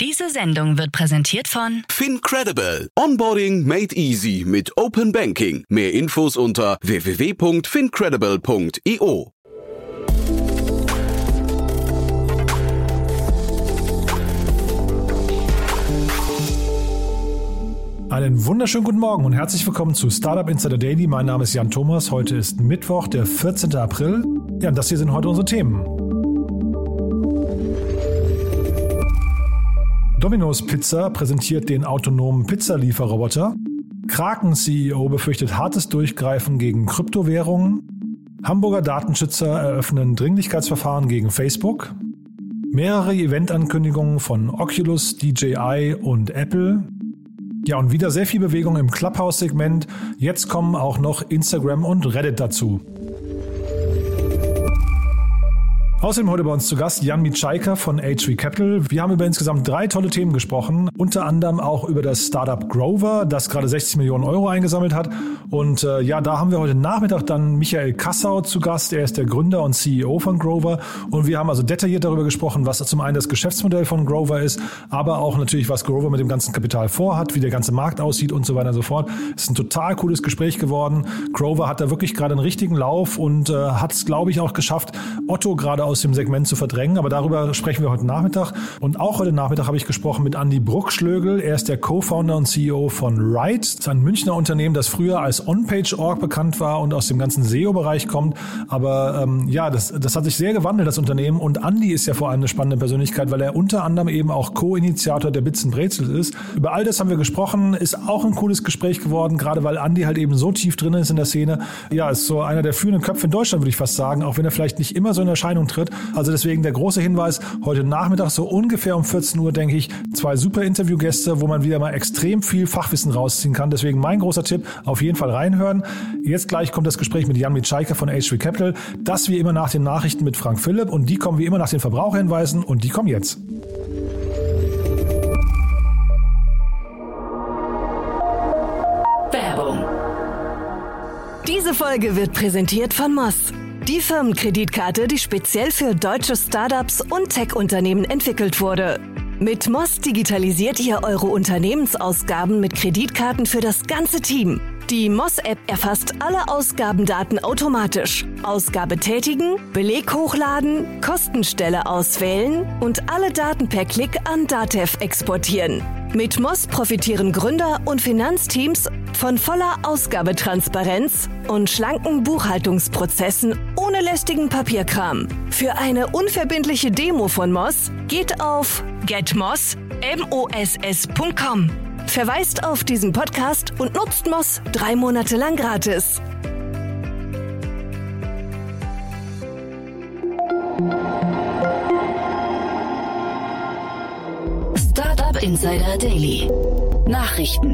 Diese Sendung wird präsentiert von FinCredible. Onboarding made easy mit Open Banking. Mehr Infos unter www.fincredible.io. Einen wunderschönen guten Morgen und herzlich willkommen zu Startup Insider Daily. Mein Name ist Jan Thomas. Heute ist Mittwoch, der 14. April. Ja, und das hier sind heute unsere Themen. Domino's Pizza präsentiert den autonomen Pizzalieferroboter. Kraken-CEO befürchtet hartes Durchgreifen gegen Kryptowährungen. Hamburger Datenschützer eröffnen Dringlichkeitsverfahren gegen Facebook. Mehrere Eventankündigungen von Oculus, DJI und Apple. Ja, und wieder sehr viel Bewegung im Clubhouse-Segment. Jetzt kommen auch noch Instagram und Reddit dazu. Außerdem heute bei uns zu Gast Jan Micajka von H3 Capital. Wir haben über insgesamt 3 tolle Themen gesprochen, unter anderem auch über das Startup Grover, das gerade 60 Millionen Euro eingesammelt hat. Und da haben wir heute Nachmittag dann Michael Kassau zu Gast. Er ist der Gründer und CEO von Grover. Und wir haben also detailliert darüber gesprochen, was zum einen das Geschäftsmodell von Grover ist, aber auch natürlich, was Grover mit dem ganzen Kapital vorhat, wie der ganze Markt aussieht und so weiter und so fort. Es ist ein total cooles Gespräch geworden. Grover hat da wirklich gerade einen richtigen Lauf und hat es, glaube ich, auch geschafft, Otto gerade aus dem Segment zu verdrängen, aber darüber sprechen wir heute Nachmittag. Und auch heute Nachmittag habe ich gesprochen mit Andi Bruckschlögl. Er ist der Co-Founder und CEO von Ride. Das ist ein Münchner Unternehmen, das früher als OnPage.org bekannt war und aus dem ganzen SEO-Bereich kommt. Aber das hat sich sehr gewandelt, das Unternehmen. Und Andi ist ja vor allem eine spannende Persönlichkeit, weil er unter anderem eben auch Co-Initiator der Bits & Brezels ist. Über all das haben wir gesprochen. Ist auch ein cooles Gespräch geworden, gerade weil Andi halt eben so tief drin ist in der Szene. Ja, ist so einer der führenden Köpfe in Deutschland, würde ich fast sagen, auch wenn er vielleicht nicht immer so in Erscheinung tritt. Also deswegen der große Hinweis, heute Nachmittag so ungefähr um 14 Uhr, denke ich, 2 super Interviewgäste, wo man wieder mal extrem viel Fachwissen rausziehen kann. Deswegen mein großer Tipp, auf jeden Fall reinhören. Jetzt gleich kommt das Gespräch mit Jan Micajka von H3 Capital. Das wie immer nach den Nachrichten mit Frank Philipp und die kommen wie immer nach den Verbraucherhinweisen und die kommen jetzt. Werbung. Diese Folge wird präsentiert von Moss. Die Firmenkreditkarte, die speziell für deutsche Startups und Tech-Unternehmen entwickelt wurde. Mit Moss digitalisiert ihr eure Unternehmensausgaben mit Kreditkarten für das ganze Team. Die Moss-App erfasst alle Ausgabendaten automatisch. Ausgabe tätigen, Beleg hochladen, Kostenstelle auswählen und alle Daten per Klick an Datev exportieren. Mit Moss profitieren Gründer und Finanzteams von voller Ausgabetransparenz und schlanken Buchhaltungsprozessen ohne lästigen Papierkram. Für eine unverbindliche Demo von Moss geht auf getmoss.com. Verweist auf diesen Podcast und nutzt Moss 3 Monate lang gratis. Startup Insider Daily. Nachrichten.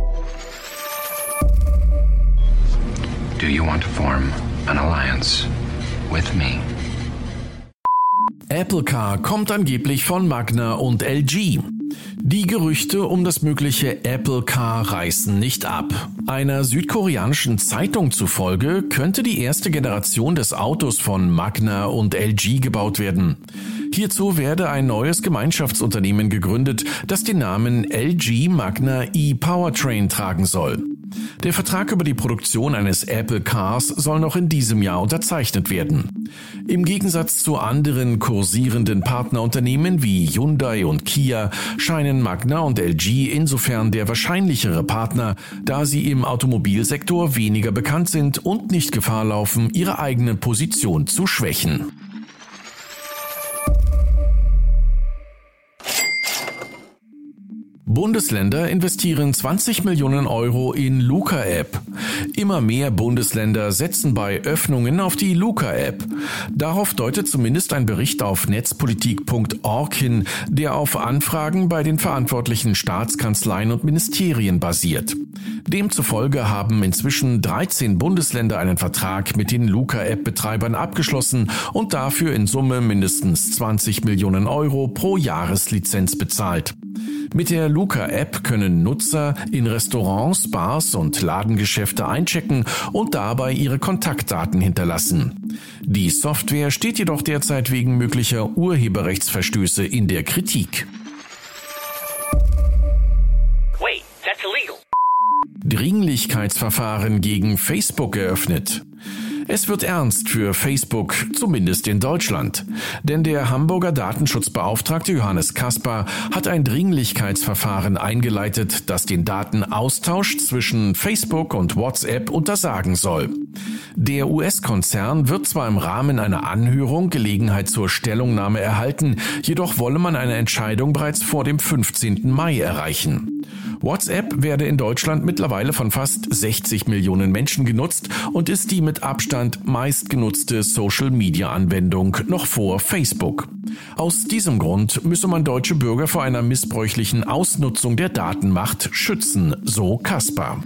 Do you want to form an alliance with me? Apple Car kommt angeblich von Magna und LG. Die Gerüchte um das mögliche Apple Car reißen nicht ab. Einer südkoreanischen Zeitung zufolge könnte die erste Generation des Autos von Magna und LG gebaut werden. Hierzu werde ein neues Gemeinschaftsunternehmen gegründet, das den Namen LG Magna E-Powertrain tragen soll. Der Vertrag über die Produktion eines Apple Cars soll noch in diesem Jahr unterzeichnet werden. Im Gegensatz zu anderen kursierenden Partnerunternehmen wie Hyundai und Kia scheinen Magna und LG insofern der wahrscheinlichere Partner, da sie im Automobilsektor weniger bekannt sind und nicht Gefahr laufen, ihre eigene Position zu schwächen. Bundesländer investieren 20 Millionen Euro in Luca-App. Immer mehr Bundesländer setzen bei Öffnungen auf die Luca-App. Darauf deutet zumindest ein Bericht auf netzpolitik.org hin, der auf Anfragen bei den verantwortlichen Staatskanzleien und Ministerien basiert. Demzufolge haben inzwischen 13 Bundesländer einen Vertrag mit den Luca-App-Betreibern abgeschlossen und dafür in Summe mindestens 20 Millionen Euro pro Jahreslizenz bezahlt. Mit der Luca-App können Nutzer in Restaurants, Bars und Ladengeschäfte einchecken und dabei ihre Kontaktdaten hinterlassen. Die Software steht jedoch derzeit wegen möglicher Urheberrechtsverstöße in der Kritik. That's illegal. Dringlichkeitsverfahren gegen Facebook eröffnet. Es wird ernst für Facebook, zumindest in Deutschland. Denn der Hamburger Datenschutzbeauftragte Johannes Kaspar hat ein Dringlichkeitsverfahren eingeleitet, das den Datenaustausch zwischen Facebook und WhatsApp untersagen soll. Der US-Konzern wird zwar im Rahmen einer Anhörung Gelegenheit zur Stellungnahme erhalten, jedoch wolle man eine Entscheidung bereits vor dem 15. Mai erreichen. WhatsApp werde in Deutschland mittlerweile von fast 60 Millionen Menschen genutzt und ist die mit Abstand meistgenutzte Social-Media-Anwendung noch vor Facebook. Aus diesem Grund müsse man deutsche Bürger vor einer missbräuchlichen Ausnutzung der Datenmacht schützen, so Kaspar.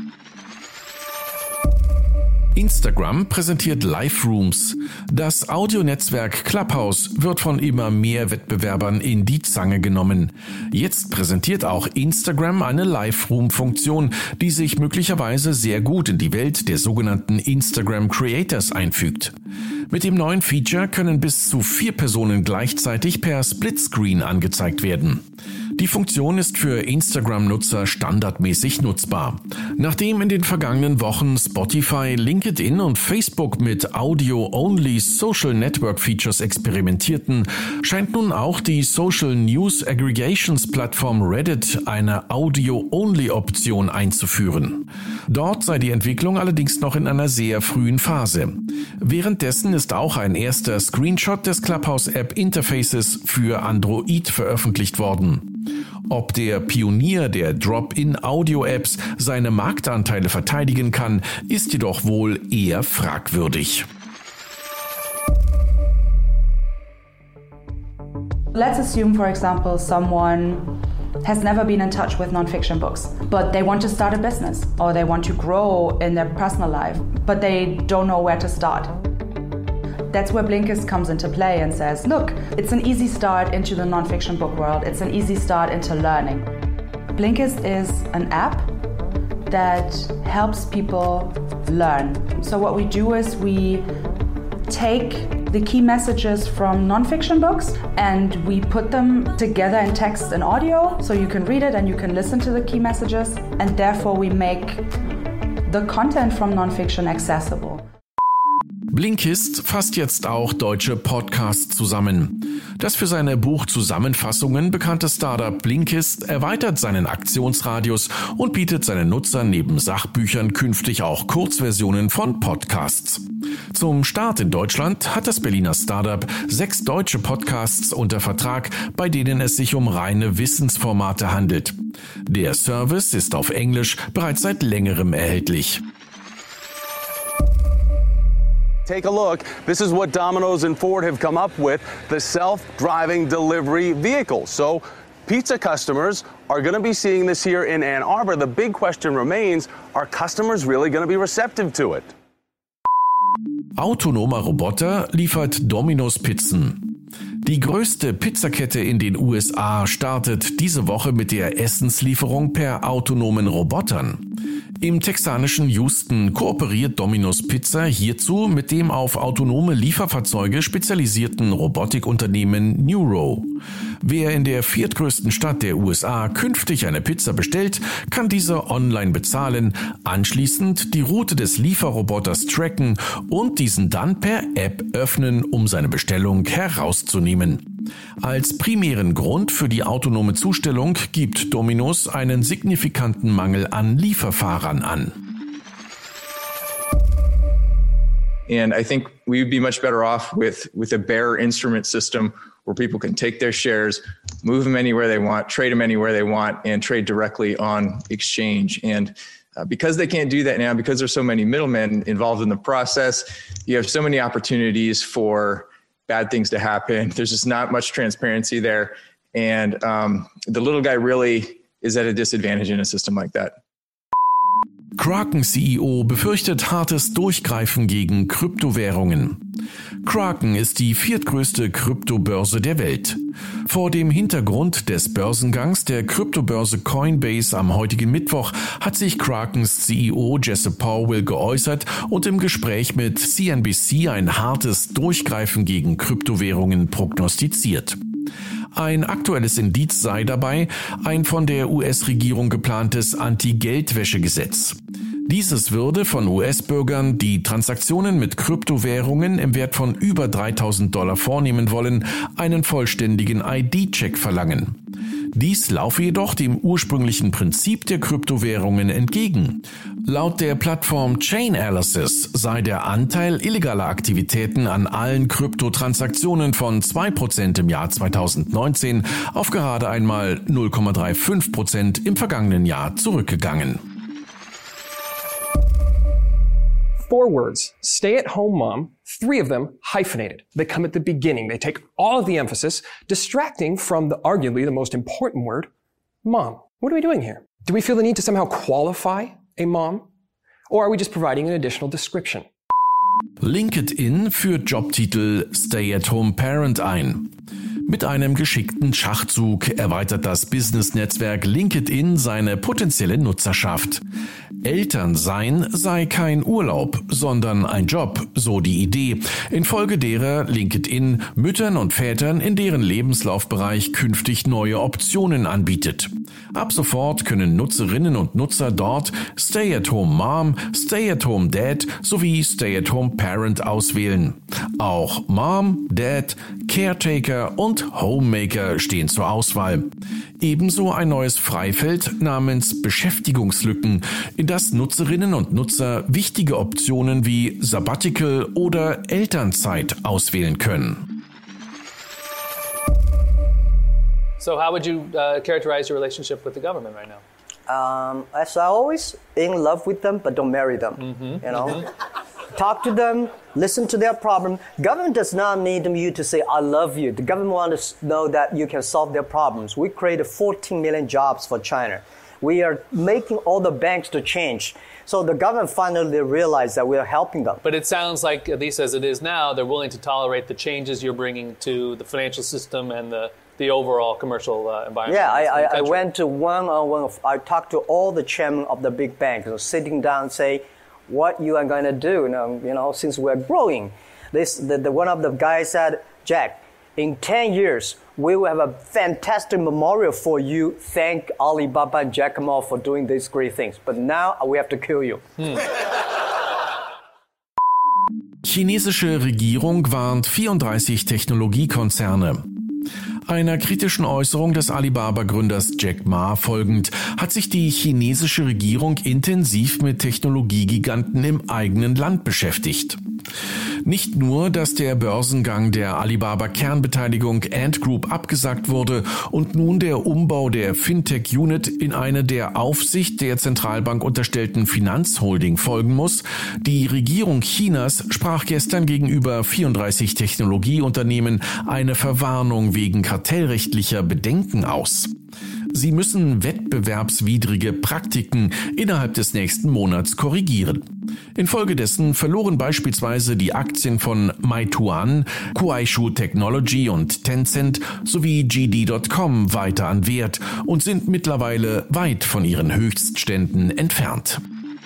Instagram präsentiert Live-Rooms. Das Audionetzwerk Clubhouse wird von immer mehr Wettbewerbern in die Zange genommen. Jetzt präsentiert auch Instagram eine Live-Room-Funktion, die sich möglicherweise sehr gut in die Welt der sogenannten Instagram Creators einfügt. Mit dem neuen Feature können bis zu 4 Personen gleichzeitig per Splitscreen angezeigt werden. Die Funktion ist für Instagram-Nutzer standardmäßig nutzbar. Nachdem in den vergangenen Wochen Spotify, LinkedIn und Facebook mit Audio-Only Social Network Features experimentierten, scheint nun auch die Social News Aggregations Plattform Reddit eine Audio-Only-Option einzuführen. Dort sei die Entwicklung allerdings noch in einer sehr frühen Phase. Währenddessen ist auch ein erster Screenshot des Clubhouse-App-Interfaces für Android veröffentlicht worden. Ob der Pionier der Drop-in-Audio-Apps seine Marktanteile verteidigen kann, ist jedoch wohl eher fragwürdig. Let's assume, for example, someone has never been in touch with non-fiction books, but they want to start a business or they want to grow in their personal life, but they don't know where to start. That's where Blinkist comes into play and says, look, it's an easy start into the non-fiction book world. It's an easy start into learning. Blinkist is an app that helps people learn. So what we do is we take the key messages from non-fiction books and we put them together in text and audio so you can read it and you can listen to the key messages, and therefore we make the content from non-fiction accessible. Blinkist fasst jetzt auch deutsche Podcasts zusammen. Das für seine Buchzusammenfassungen bekannte Startup Blinkist erweitert seinen Aktionsradius und bietet seinen Nutzern neben Sachbüchern künftig auch Kurzversionen von Podcasts. Zum Start in Deutschland hat das Berliner Startup 6 deutsche Podcasts unter Vertrag, bei denen es sich um reine Wissensformate handelt. Der Service ist auf Englisch bereits seit längerem erhältlich. Take a look. This is what Domino's and Ford have come up with, the self-driving delivery vehicle. So pizza customers are going to be seeing this here in Ann Arbor. The big question remains, are customers really going to be receptive to it? Autonomer Roboter liefert Domino's Pizzen. Die größte Pizzakette in den USA startet diese Woche mit der Essenslieferung per autonomen Robotern. Im texanischen Houston kooperiert Domino's Pizza hierzu mit dem auf autonome Lieferfahrzeuge spezialisierten Robotikunternehmen Nuro. Wer in der 4. Stadt der USA künftig eine Pizza bestellt, kann diese online bezahlen, anschließend die Route des Lieferroboters tracken und diesen dann per App öffnen, um seine Bestellung herauszunehmen. Als primären Grund für die autonome Zustellung gibt Domino's einen signifikanten Mangel an Lieferfahrern an. And I think we would be much better off with a bare instrument system where people can take their shares, move them anywhere they want, trade them anywhere they want, and trade directly on exchange. And because they can't do that now, because there's so many middlemen involved in the process, you have so many opportunities for bad things to happen. There's just not much transparency there. And the little guy really is at a disadvantage in a system like that. Kraken-CEO befürchtet hartes Durchgreifen gegen Kryptowährungen. Kraken ist die 4. größte Kryptobörse der Welt. Vor dem Hintergrund des Börsengangs der Kryptobörse Coinbase am heutigen Mittwoch hat sich Krakens CEO Jesse Powell geäußert und im Gespräch mit CNBC ein hartes Durchgreifen gegen Kryptowährungen prognostiziert. Ein aktuelles Indiz sei dabei ein von der US-Regierung geplantes Anti-Geldwäsche-Gesetz. Dieses würde von US-Bürgern, die Transaktionen mit Kryptowährungen im Wert von über $3.000 vornehmen wollen, einen vollständigen ID-Check verlangen. Dies laufe jedoch dem ursprünglichen Prinzip der Kryptowährungen entgegen. Laut der Plattform Chainalysis sei der Anteil illegaler Aktivitäten an allen Kryptotransaktionen von 2% im Jahr 2019 auf gerade einmal 0,35% im vergangenen Jahr zurückgegangen. 4 words, stay-at-home mom, 3 of them hyphenated. They come at the beginning. They take all of the emphasis, distracting from arguably the most important word, mom. What are we doing here? Do we feel the need to somehow qualify a mom? Or are we just providing an additional description? LinkedIn führt Jobtitel Stay-at-home Parent ein. Mit einem geschickten Schachzug erweitert das Business-Netzwerk LinkedIn seine potenzielle Nutzerschaft. Elternsein sei kein Urlaub, sondern ein Job, so die Idee, infolge derer LinkedIn Müttern und Vätern in deren Lebenslaufbereich künftig neue Optionen anbietet. Ab sofort können Nutzerinnen und Nutzer dort Stay-at-home Mom, Stay-at-home Dad sowie Stay-at-home Parent auswählen. Auch Mom, Dad, Caretaker und Homemaker stehen zur Auswahl. Ebenso ein neues Freifeld namens Beschäftigungslücken, in das Nutzerinnen und Nutzer wichtige Optionen wie Sabbatical oder Elternzeit auswählen können. So how would you characterize your relationship with the government right now? As always, in love with them, but don't marry them. You know, talk to them, listen to their problem. Government does not need you to say, I love you. The government wants to know that you can solve their problems. We created 14 million jobs for China. We are making all the banks to change. So the government finally realized that we are helping them. But it sounds like, at least as it is now, they're willing to tolerate the changes you're bringing to the financial system and the overall commercial environment. Yeah, I went to one-on-one. I talked to all the chairmen of the big banks, sitting down and say, what you are going to do, since we're growing. One of the guys said, Jack, in 10 years, we will have a fantastic memorial for you. Thank Alibaba and Jack Ma for doing these great things. But now we have to kill you. Chinesische Regierung warnt 34 Technologiekonzerne. Einer kritischen Äußerung des Alibaba-Gründers Jack Ma folgend hat sich die chinesische Regierung intensiv mit Technologiegiganten im eigenen Land beschäftigt. Nicht nur, dass der Börsengang der Alibaba-Kernbeteiligung Ant Group abgesagt wurde und nun der Umbau der Fintech-Unit in eine der Aufsicht der Zentralbank unterstellten Finanzholding folgen muss, die Regierung Chinas sprach gestern gegenüber 34 Technologieunternehmen eine Verwarnung wegen kartellrechtlicher Bedenken aus. Sie müssen wettbewerbswidrige Praktiken innerhalb des nächsten Monats korrigieren. Infolgedessen verloren beispielsweise die Aktien von Meituan, Kuaishou Technology und Tencent sowie JD.com weiter an Wert und sind mittlerweile weit von ihren Höchstständen entfernt.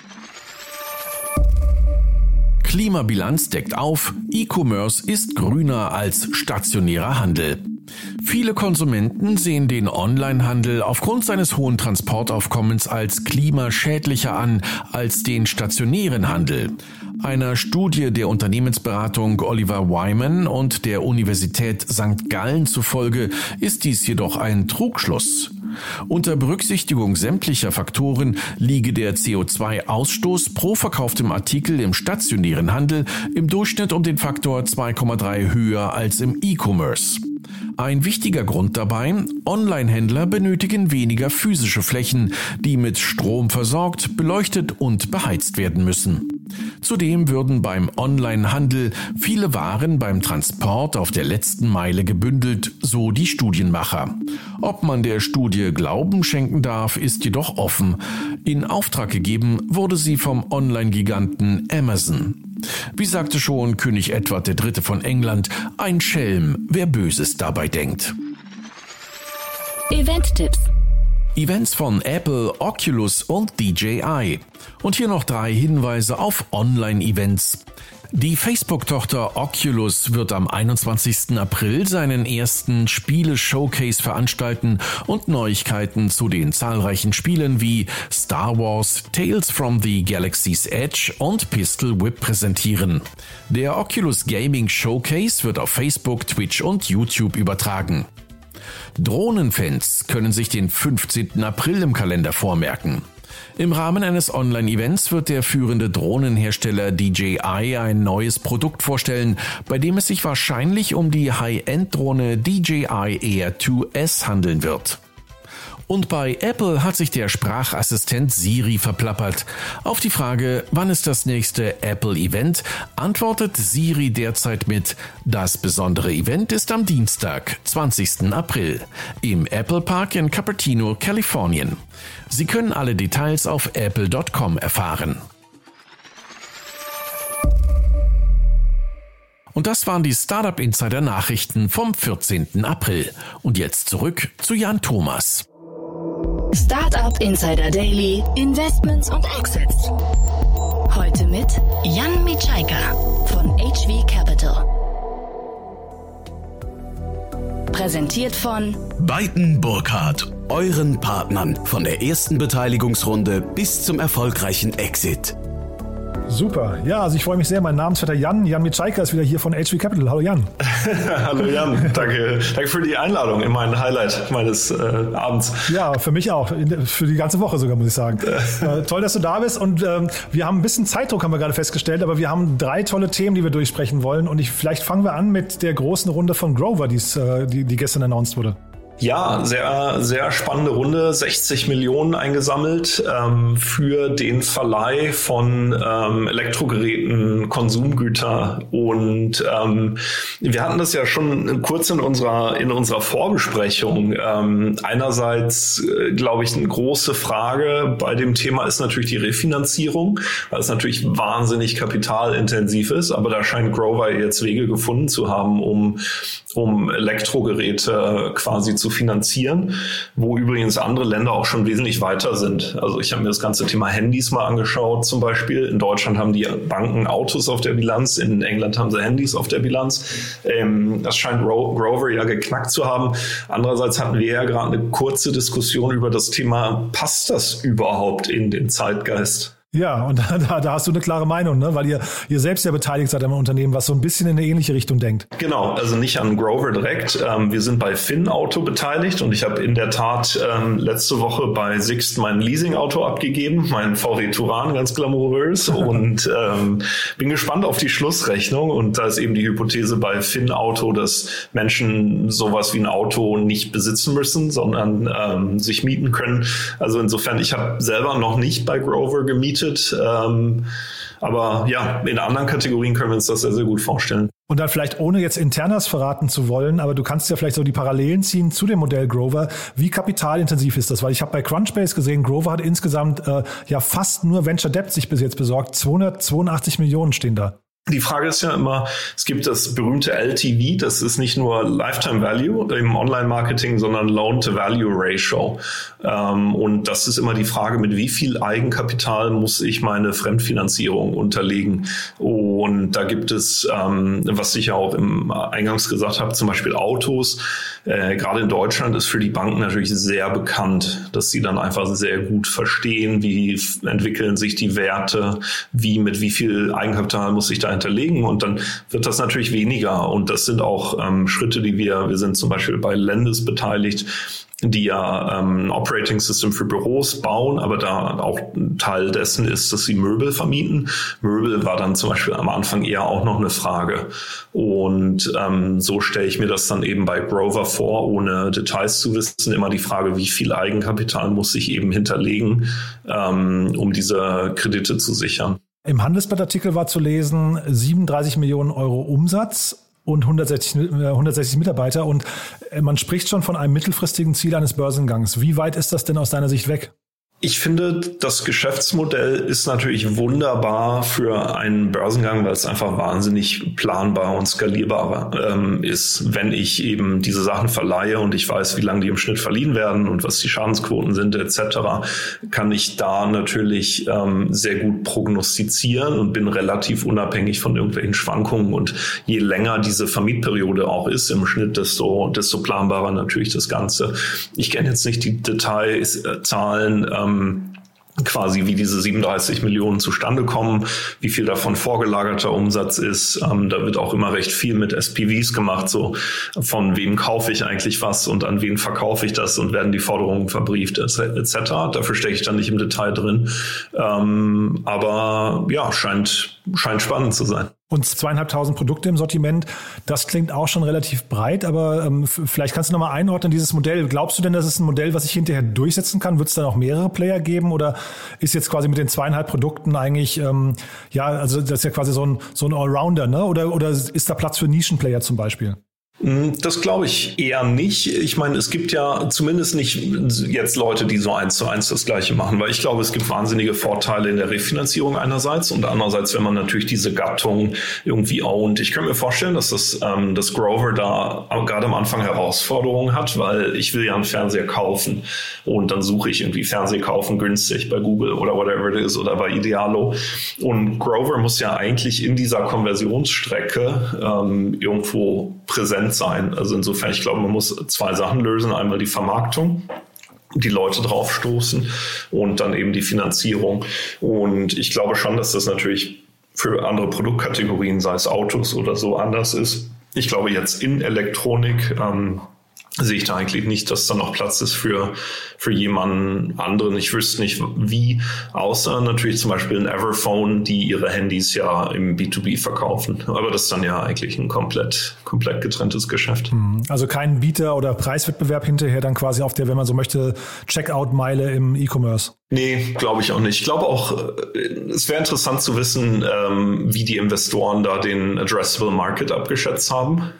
Klimabilanz deckt auf, E-Commerce ist grüner als stationärer Handel. Viele Konsumenten sehen den Onlinehandel aufgrund seines hohen Transportaufkommens als klimaschädlicher an als den stationären Handel. Einer Studie der Unternehmensberatung Oliver Wyman und der Universität St. Gallen zufolge ist dies jedoch ein Trugschluss. Unter Berücksichtigung sämtlicher Faktoren liege der CO2-Ausstoß pro verkauftem Artikel im stationären Handel im Durchschnitt um den Faktor 2,3 höher als im E-Commerce. Ein wichtiger Grund dabei, Online-Händler benötigen weniger physische Flächen, die mit Strom versorgt, beleuchtet und beheizt werden müssen. Zudem würden beim Online-Handel viele Waren beim Transport auf der letzten Meile gebündelt, so die Studienmacher. Ob man der Studie Glauben schenken darf, ist jedoch offen. In Auftrag gegeben wurde sie vom Online-Giganten Amazon. Wie sagte schon König Edward III. Von England, ein Schelm, wer Böses dabei denkt. Event-Tipps. Events von Apple, Oculus und DJI. Und hier noch 3 Hinweise auf Online-Events. Die Facebook-Tochter Oculus wird am 21. April seinen ersten Spiele-Showcase veranstalten und Neuigkeiten zu den zahlreichen Spielen wie Star Wars, Tales from the Galaxy's Edge und Pistol Whip präsentieren. Der Oculus Gaming Showcase wird auf Facebook, Twitch und YouTube übertragen. Drohnenfans können sich den 15. April im Kalender vormerken. Im Rahmen eines Online-Events wird der führende Drohnenhersteller DJI ein neues Produkt vorstellen, bei dem es sich wahrscheinlich um die High-End-Drohne DJI Air 2S handeln wird. Und bei Apple hat sich der Sprachassistent Siri verplappert. Auf die Frage, wann ist das nächste Apple-Event, antwortet Siri derzeit mit: Das besondere Event ist am Dienstag, 20. April, im Apple Park in Cupertino, Kalifornien. Sie können alle Details auf apple.com erfahren. Und das waren die Startup Insider Nachrichten vom 14. April. Und jetzt zurück zu Jan Thomas. Startup Insider Daily, Investments und Exits. Heute mit Jan Micajka von HV Capital. Präsentiert von Beiten Burkhardt, euren Partnern von der ersten Beteiligungsrunde bis zum erfolgreichen Exit. Super. Ja, also ich freue mich sehr. Mein Namensvetter Jan Micajka ist wieder hier von HV Capital. Hallo Jan. Hallo Jan. Danke für die Einladung in mein Highlight meines Abends. Ja, für mich auch. Für die ganze Woche sogar, muss ich sagen. Toll, dass du da bist. Und wir haben ein bisschen Zeitdruck, haben wir gerade festgestellt. Aber wir haben 3 tolle Themen, die wir durchsprechen wollen. Und vielleicht fangen wir an mit der großen Runde von Grover, die gestern announced wurde. Ja, sehr, sehr spannende Runde. 60 Millionen eingesammelt für den Verleih von Elektrogeräten, Konsumgüter. Und wir hatten das ja schon kurz in unserer Vorbesprechung. Einerseits, glaube ich, eine große Frage bei dem Thema ist natürlich die Refinanzierung, weil es natürlich wahnsinnig kapitalintensiv ist. Aber da scheint Grover jetzt Wege gefunden zu haben, um Elektrogeräte quasi zu finanzieren, wo übrigens andere Länder auch schon wesentlich weiter sind. Also ich habe mir das ganze Thema Handys mal angeschaut zum Beispiel. In Deutschland haben die Banken Autos auf der Bilanz, in England haben sie Handys auf der Bilanz. Das scheint Grover ja geknackt zu haben. Andererseits hatten wir ja gerade eine kurze Diskussion über das Thema, passt das überhaupt in den Zeitgeist? Ja, und da hast du eine klare Meinung, ne? Weil ihr selbst ja beteiligt seid am Unternehmen, was so ein bisschen in eine ähnliche Richtung denkt. Genau, also nicht an Grover direkt. Wir sind bei FinAuto beteiligt und ich habe in der Tat letzte Woche bei Sixt mein Leasingauto abgegeben, mein VW Touran, ganz glamourös, und bin gespannt auf die Schlussrechnung. Und da ist eben die Hypothese bei FinAuto, dass Menschen sowas wie ein Auto nicht besitzen müssen, sondern sich mieten können. Also insofern, ich habe selber noch nicht bei Grover gemietet. Aber ja, in anderen Kategorien können wir uns das sehr, sehr gut vorstellen. Und dann vielleicht, ohne jetzt Internas verraten zu wollen, aber du kannst ja vielleicht so die Parallelen ziehen zu dem Modell Grover. Wie kapitalintensiv ist das? Weil ich habe bei Crunchbase gesehen, Grover hat insgesamt fast nur Venture Debt sich bis jetzt besorgt. 282 Millionen stehen da. Die Frage ist ja immer, es gibt das berühmte LTV, das ist nicht nur Lifetime Value im Online-Marketing, sondern Loan-to-Value-Ratio. Und das ist immer die Frage, mit wie viel Eigenkapital muss ich meine Fremdfinanzierung unterlegen? Und da gibt es, was ich ja auch eingangs gesagt habe, zum Beispiel Autos. Gerade in Deutschland ist für die Banken natürlich sehr bekannt, dass sie dann einfach sehr gut verstehen, wie entwickeln sich die Werte, mit wie viel Eigenkapital muss ich da hinterlegen, und dann wird das natürlich weniger. Und das sind auch Schritte, die wir sind zum Beispiel bei Lendis beteiligt, die ja ein Operating System für Büros bauen, aber da auch ein Teil dessen ist, dass sie Möbel vermieten. Möbel war dann zum Beispiel am Anfang eher auch noch eine Frage. Und so stelle ich mir das dann eben bei Grover vor, ohne Details zu wissen, immer die Frage, wie viel Eigenkapital muss ich eben hinterlegen, um diese Kredite zu sichern. Im Handelsblattartikel war zu lesen, 37 Millionen Euro Umsatz und 160 Mitarbeiter. Und man spricht schon von einem mittelfristigen Ziel eines Börsengangs. Wie weit ist das denn aus deiner Sicht weg? Ich finde, das Geschäftsmodell ist natürlich wunderbar für einen Börsengang, weil es einfach wahnsinnig planbar und skalierbar ist. Wenn ich eben diese Sachen verleihe und ich weiß, wie lange die im Schnitt verliehen werden und was die Schadensquoten sind etc., kann ich da natürlich sehr gut prognostizieren und bin relativ unabhängig von irgendwelchen Schwankungen. Und je länger diese Vermietperiode auch ist im Schnitt, desto planbarer natürlich das Ganze. Ich kenne jetzt nicht die Detailzahlen, quasi wie diese 37 Millionen zustande kommen, wie viel davon vorgelagerter Umsatz ist. Da wird auch immer recht viel mit SPVs gemacht, so von wem kaufe ich eigentlich was und an wen verkaufe ich das und werden die Forderungen verbrieft etc. Dafür stecke ich dann nicht im Detail drin. Aber ja, scheint spannend zu sein. Und 2.500 Produkte im Sortiment, das klingt auch schon relativ breit, aber vielleicht kannst du nochmal einordnen, dieses Modell. Glaubst du denn, das ist ein Modell, was sich hinterher durchsetzen kann? Wird es dann auch mehrere Player geben oder ist jetzt quasi mit den 2.500 Produkten eigentlich, also das ist ja quasi so ein Allrounder, ne? Oder ist da Platz für Nischenplayer zum Beispiel? Das glaube ich eher nicht. Ich meine, es gibt ja zumindest nicht jetzt Leute, die so 1:1 das Gleiche machen, weil ich glaube, es gibt wahnsinnige Vorteile in der Refinanzierung einerseits und andererseits, wenn man natürlich diese Gattung irgendwie ownt. Ich kann mir vorstellen, dass das Grover da gerade am Anfang Herausforderungen hat, weil ich will ja einen Fernseher kaufen und dann suche ich irgendwie Fernseher kaufen günstig bei Google oder whatever it is oder bei Idealo. Und Grover muss ja eigentlich in dieser Konversionsstrecke irgendwo präsent sein. Also insofern, ich glaube, man muss zwei Sachen lösen. Einmal die Vermarktung, die Leute drauf stoßen und dann eben die Finanzierung. Und ich glaube schon, dass das natürlich für andere Produktkategorien, sei es Autos oder so, anders ist. Ich glaube, jetzt in Elektronik sehe ich da eigentlich nicht, dass da noch Platz ist für jemanden anderen. Ich wüsste nicht wie, außer natürlich zum Beispiel ein Everphone, die ihre Handys ja im B2B verkaufen. Aber das ist dann ja eigentlich ein komplett getrenntes Geschäft. Also kein Bieter- oder Preiswettbewerb hinterher dann quasi auf der, wenn man so möchte, Checkout-Meile im E-Commerce. Nee, glaube ich auch nicht. Ich glaube auch, es wäre interessant zu wissen, wie die Investoren da den Addressable Market abgeschätzt haben,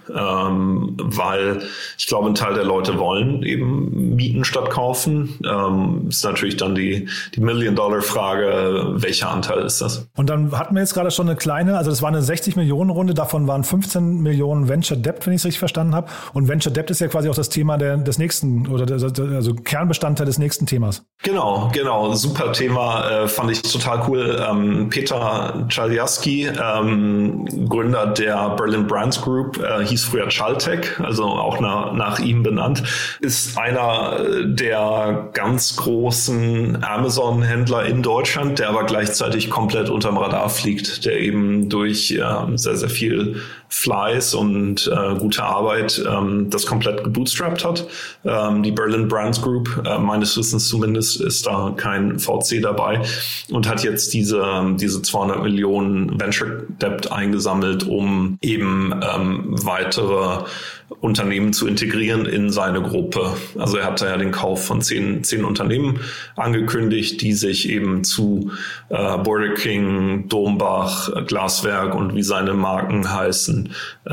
weil ich glaube, ein Teil der Leute wollen eben mieten statt kaufen. Ist natürlich dann die Million-Dollar-Frage, welcher Anteil ist das? Und dann hatten wir jetzt gerade schon eine kleine, also das war eine 60-Millionen-Runde, davon waren 15 Millionen Venture Debt, wenn ich es richtig verstanden habe. Und Venture Debt ist ja quasi auch das Thema des nächsten, also Kernbestandteil des nächsten Themas. Genau. Super Thema, fand ich total cool. Peter Czajewski, Gründer der Berlin Brands Group, hieß früher Chaltech, also auch nach ihm benannt, ist einer der ganz großen Amazon-Händler in Deutschland, der aber gleichzeitig komplett unterm Radar fliegt, der eben durch sehr, sehr viel Fleiß und gute Arbeit das komplett gebootstrapped hat. Die Berlin Brands Group, meines Wissens zumindest, ist da kein VC dabei und hat jetzt diese 200 Millionen Venture Debt eingesammelt, um eben weitere Unternehmen zu integrieren in seine Gruppe. Also er hat da ja den Kauf von 10 Unternehmen angekündigt, die sich eben zu Burger King, Dombach, Glaswerk und wie seine Marken heißen,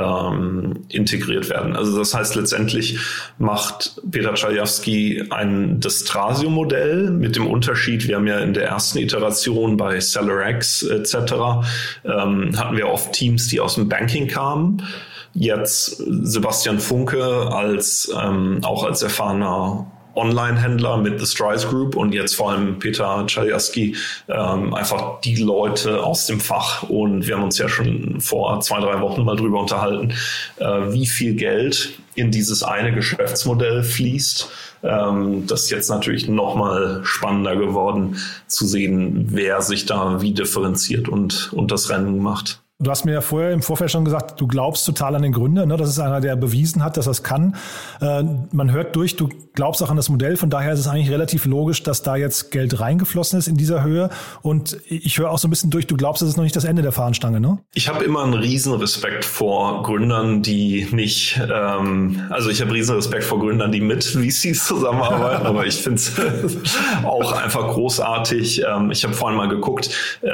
integriert werden. Also das heißt, letztendlich macht Peter Czajewski das Trasio-Modell mit dem Unterschied, wir haben ja in der ersten Iteration bei SellerX etc. Hatten wir oft Teams, die aus dem Banking kamen. Jetzt Sebastian Funke auch als erfahrener Online-Händler mit The Strice Group und jetzt vor allem Peter Czajewski, einfach die Leute aus dem Fach. Und wir haben uns ja schon vor 2-3 Wochen mal drüber unterhalten, wie viel Geld in dieses eine Geschäftsmodell fließt. Das ist jetzt natürlich noch mal spannender geworden zu sehen, wer sich da wie differenziert und das Rennen macht. Du hast mir ja vorher im Vorfeld schon gesagt, du glaubst total an den Gründer, ne? Das ist einer, der bewiesen hat, dass er es kann. Man hört durch, du glaubst auch an das Modell. Von daher ist es eigentlich relativ logisch, dass da jetzt Geld reingeflossen ist in dieser Höhe. Und ich höre auch so ein bisschen durch, du glaubst, das ist noch nicht das Ende der Fahnenstange, ne? Ich habe immer einen riesen Respekt vor Gründern, die nicht, also ich habe riesen Respekt vor Gründern, die mit VCs zusammenarbeiten, aber ich finde es auch einfach großartig. Ich habe vorhin mal geguckt,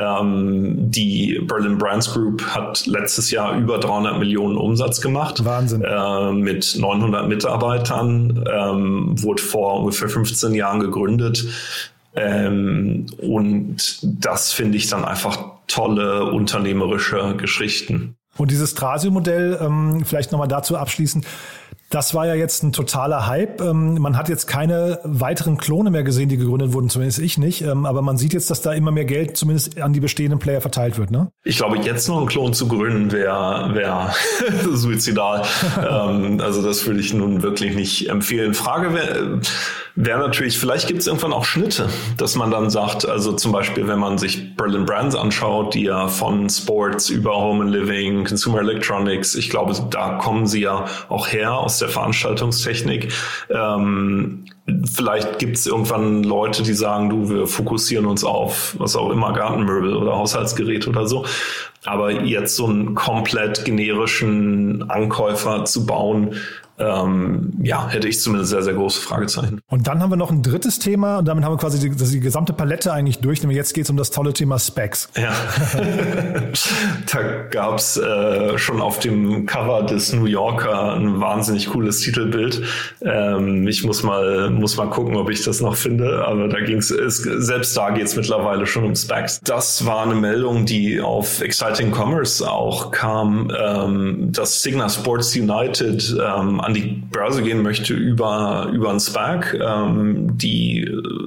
die Berlin Brands Group hat letztes Jahr über 300 Millionen Umsatz gemacht. Wahnsinn. Mit 900 Mitarbeitern, wurde vor ungefähr 15 Jahren gegründet. Und das finde ich dann einfach tolle unternehmerische Geschichten. Und dieses Thrasio-Modell, vielleicht nochmal dazu abschließend, das war ja jetzt ein totaler Hype. Man hat jetzt keine weiteren Klone mehr gesehen, die gegründet wurden, zumindest ich nicht. Aber man sieht jetzt, dass da immer mehr Geld zumindest an die bestehenden Player verteilt wird, ne? Ich glaube, jetzt noch einen Klon zu gründen wäre suizidal. Also das würde ich nun wirklich nicht empfehlen. Frage wäre natürlich, vielleicht gibt es irgendwann auch Schnitte, dass man dann sagt, also zum Beispiel, wenn man sich Berlin Brands anschaut, die ja von Sports über Home and Living, Consumer Electronics, ich glaube, da kommen sie ja auch her aus der Veranstaltungstechnik. Vielleicht gibt es irgendwann Leute, die sagen, du, wir fokussieren uns auf was auch immer, Gartenmöbel oder Haushaltsgerät oder so. Aber jetzt so einen komplett generischen Ankäufer zu bauen, hätte ich zumindest sehr, sehr große Fragezeichen. Und dann haben wir noch ein drittes Thema und damit haben wir quasi die gesamte Palette eigentlich durch. Nämlich jetzt geht es um das tolle Thema Specs. Ja, da gab es schon auf dem Cover des New Yorker ein wahnsinnig cooles Titelbild. Ich muss mal gucken, ob ich das noch finde, aber da selbst da geht es mittlerweile schon um Specs. Das war eine Meldung, die auf Exciting Commerce auch kam, dass Signa Sports United an die Börse gehen möchte über einen SPAC. Die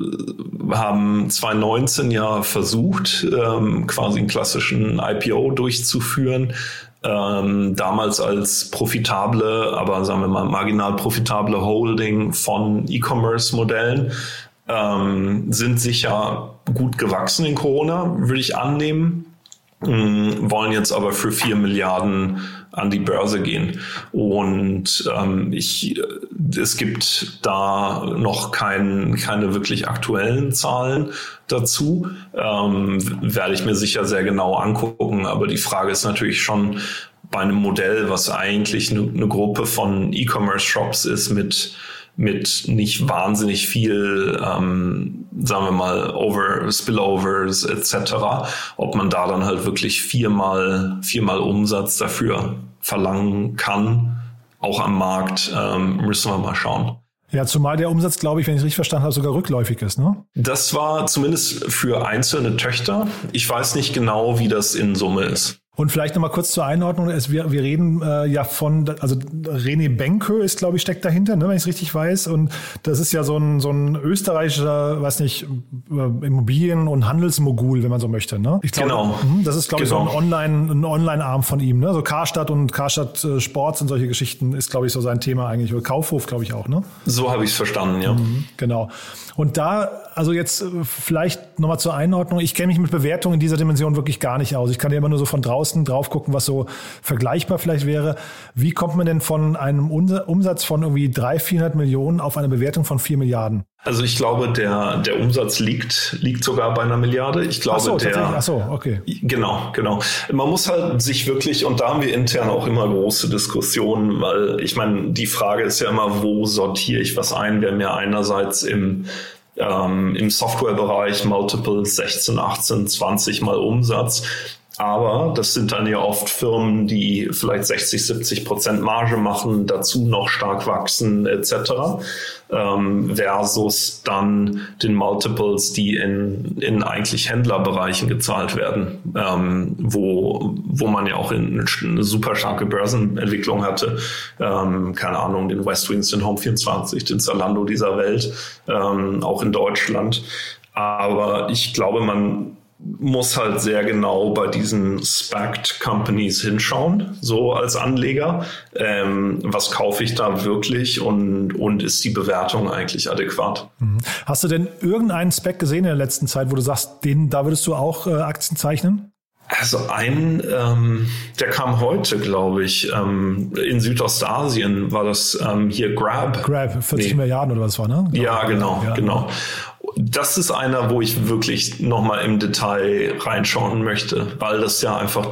haben 2019 ja versucht, quasi einen klassischen IPO durchzuführen. Damals als profitable, aber sagen wir mal marginal profitable Holding von E-Commerce-Modellen. Sind sicher gut gewachsen in Corona, würde ich annehmen. Wollen jetzt aber für 4 Milliarden an die Börse gehen. Und es gibt da noch keine wirklich aktuellen Zahlen dazu. Werde ich mir sicher sehr genau angucken. Aber die Frage ist natürlich schon bei einem Modell, was eigentlich eine Gruppe von E-Commerce-Shops ist mit nicht wahnsinnig viel, sagen wir mal, Spillovers etc., ob man da dann halt wirklich viermal Umsatz dafür verlangen kann, auch am Markt, müssen wir mal schauen. Ja, zumal der Umsatz, glaube ich, wenn ich es richtig verstanden habe, sogar rückläufig ist, ne? Das war zumindest für einzelne Töchter. Ich weiß nicht genau, wie das in Summe ist. Und vielleicht nochmal kurz zur Einordnung. Wir reden also René Benko ist, glaube ich, steckt dahinter, ne, wenn ich es richtig weiß. Und das ist ja so ein österreichischer, Immobilien- und Handelsmogul, wenn man so möchte, ne? Ich glaube, genau. Das ist, glaube ich, so ein Online-Arm von ihm, ne? So Karstadt und Karstadt Sports und solche Geschichten ist, glaube ich, so sein Thema eigentlich. Oder Kaufhof, glaube ich, auch, ne? So habe ich es verstanden, ja. Genau. Und da, also jetzt vielleicht nochmal zur Einordnung. Ich kenne mich mit Bewertungen in dieser Dimension wirklich gar nicht aus. Ich kann ja immer nur so von draußen drauf gucken, was so vergleichbar vielleicht wäre. Wie kommt man denn von einem Umsatz von irgendwie 300-400 Millionen auf eine Bewertung von 4 Milliarden? Also ich glaube, der Umsatz liegt sogar bei 1 Milliarde. Ich glaube, okay. Genau. Man muss halt sich wirklich, und da haben wir intern auch immer große Diskussionen, weil ich meine, die Frage ist ja immer, wo sortiere ich was ein? Wir haben ja einerseits im Softwarebereich Multiples 16, 18, 20 mal Umsatz. Aber das sind dann ja oft Firmen, die vielleicht 60-70% Marge machen, dazu noch stark wachsen etc. Versus dann den Multiples, die in eigentlich Händlerbereichen gezahlt werden, wo man ja auch eine super starke Börsenentwicklung hatte. Keine Ahnung, den Westwings, den Home24, den Zalando dieser Welt, auch in Deutschland. Aber ich glaube, man muss halt sehr genau bei diesen SPACed Companies hinschauen, so als Anleger. Was kaufe ich da wirklich und ist die Bewertung eigentlich adäquat? Hast du denn irgendeinen SPAC gesehen in der letzten Zeit, wo du sagst, da würdest du auch Aktien zeichnen? Also der kam heute, glaube ich, in Südostasien war das hier Grab. Grab, 40 Milliarden oder was war, ne? Ja, genau. Das ist einer, wo ich wirklich nochmal im Detail reinschauen möchte, weil das ja einfach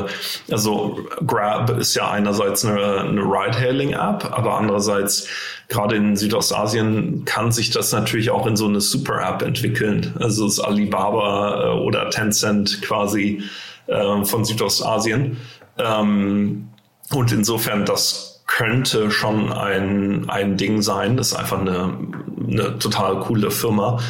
Grab ist ja einerseits eine Ride-Hailing-App, aber andererseits gerade in Südostasien kann sich das natürlich auch in so eine Super-App entwickeln. Also das Alibaba oder Tencent quasi von Südostasien. Und insofern das könnte schon ein Ding sein. Das ist einfach eine total coole Firma.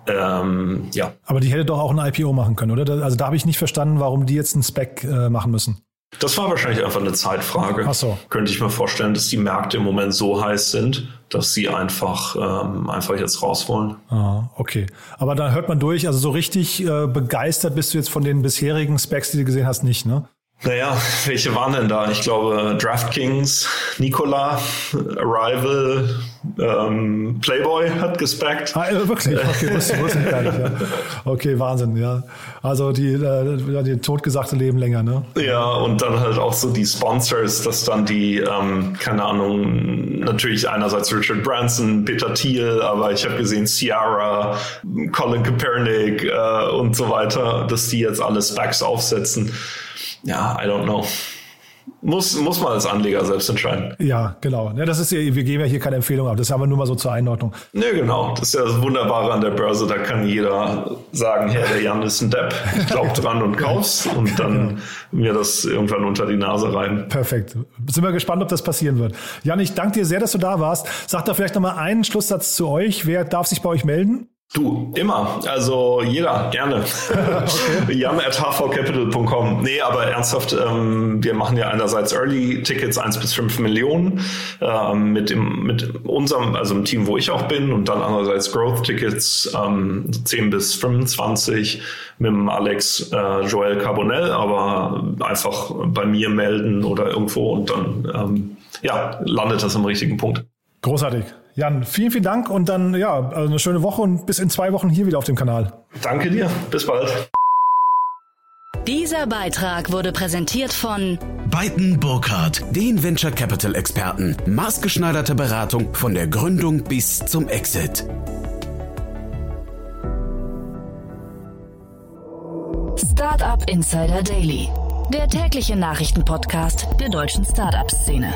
Ja. Aber die hätte doch auch ein IPO machen können, oder? Also da habe ich nicht verstanden, warum die jetzt einen Spec machen müssen. Das war wahrscheinlich einfach eine Zeitfrage. Ach so. Könnte ich mir vorstellen, dass die Märkte im Moment so heiß sind, dass sie einfach jetzt raus wollen. Ah, okay. Aber da hört man durch, also so richtig begeistert bist du jetzt von den bisherigen Specs, die du gesehen hast, nicht, ne? Naja, welche waren denn da? Ich glaube DraftKings, Nikola, Arrival, Playboy hat gespeckt. Ah, wirklich? Okay, wusste ich gar nicht. Ja. Okay, Wahnsinn, ja. Also die totgesagte leben länger, ne? Ja, und dann halt auch so die Sponsors, dass dann die, keine Ahnung, natürlich einerseits Richard Branson, Peter Thiel, aber ich habe gesehen Ciara, Colin Kaepernick und so weiter, dass die jetzt alle Specs aufsetzen. Ja, I don't know. Muss man als Anleger selbst entscheiden. Ja, genau. Ja, das ist wir geben ja hier keine Empfehlung ab. Das haben wir nur mal so zur Einordnung. Ja, genau. Das ist ja das Wunderbare an der Börse. Da kann jeder sagen, hey, der Jan ist ein Depp. Ich glaub dran und kauf's und dann mir das irgendwann unter die Nase reiben. Perfekt. Sind wir gespannt, ob das passieren wird. Jan, ich danke dir sehr, dass du da warst. Sag da vielleicht nochmal einen Schlusssatz zu euch. Wer darf sich bei euch melden? Du, immer. Also jeder, gerne. Okay. jan@hvcapital.com. Nee, aber ernsthaft, wir machen ja einerseits Early Tickets 1 bis 5 Millionen mit unserem, also im Team, wo ich auch bin, und dann andererseits Growth Tickets 10 bis 25 mit dem Alex Joel Carbonell, aber einfach bei mir melden oder irgendwo und dann landet das am richtigen Punkt. Großartig. Jan, vielen, vielen Dank und dann also eine schöne Woche und bis in 2 Wochen hier wieder auf dem Kanal. Danke dir. Bis bald. Dieser Beitrag wurde präsentiert von Beiten Burkhardt, den Venture Capital Experten. Maßgeschneiderte Beratung von der Gründung bis zum Exit. Startup Insider Daily, der tägliche Nachrichtenpodcast der deutschen Startup-Szene.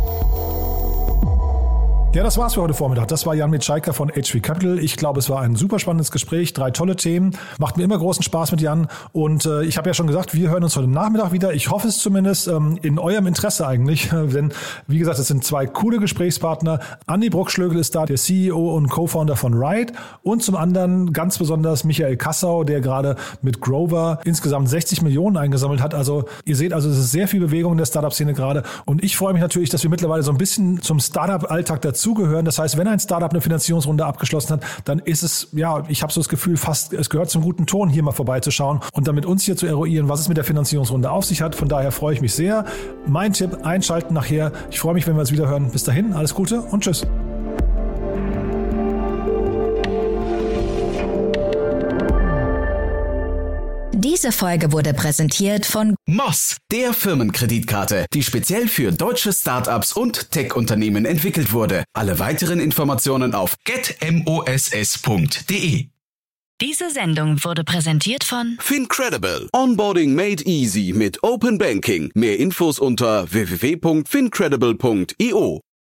Ja, das war's für heute Vormittag. Das war Jan Mitschaiker von H3 Capital. Ich glaube, es war ein super spannendes Gespräch. 3 tolle Themen. Macht mir immer großen Spaß mit Jan. Und ich habe ja schon gesagt, wir hören uns heute Nachmittag wieder. Ich hoffe es zumindest in eurem Interesse eigentlich. Denn, wie gesagt, es sind 2 coole Gesprächspartner. Andi Bruckschlögl ist da, der CEO und Co-Founder von Ride. Und zum anderen ganz besonders Michael Kassau, der gerade mit Grover insgesamt 60 Millionen eingesammelt hat. Also ihr seht, also es ist sehr viel Bewegung in der Startup-Szene gerade. Und ich freue mich natürlich, dass wir mittlerweile so ein bisschen zum Startup-Alltag dazugehören. Das heißt, wenn ein Startup eine Finanzierungsrunde abgeschlossen hat, dann ist es, ich habe so das Gefühl, fast, es gehört zum guten Ton, hier mal vorbeizuschauen und dann mit uns hier zu eruieren, was es mit der Finanzierungsrunde auf sich hat. Von daher freue ich mich sehr. Mein Tipp, einschalten nachher. Ich freue mich, wenn wir uns wieder hören. Bis dahin, alles Gute und tschüss. Diese Folge wurde präsentiert von Moss, der Firmenkreditkarte, die speziell für deutsche Startups und Tech-Unternehmen entwickelt wurde. Alle weiteren Informationen auf getmoss.de. Diese Sendung wurde präsentiert von Fincredible. Onboarding made easy mit Open Banking. Mehr Infos unter www.fincredible.io.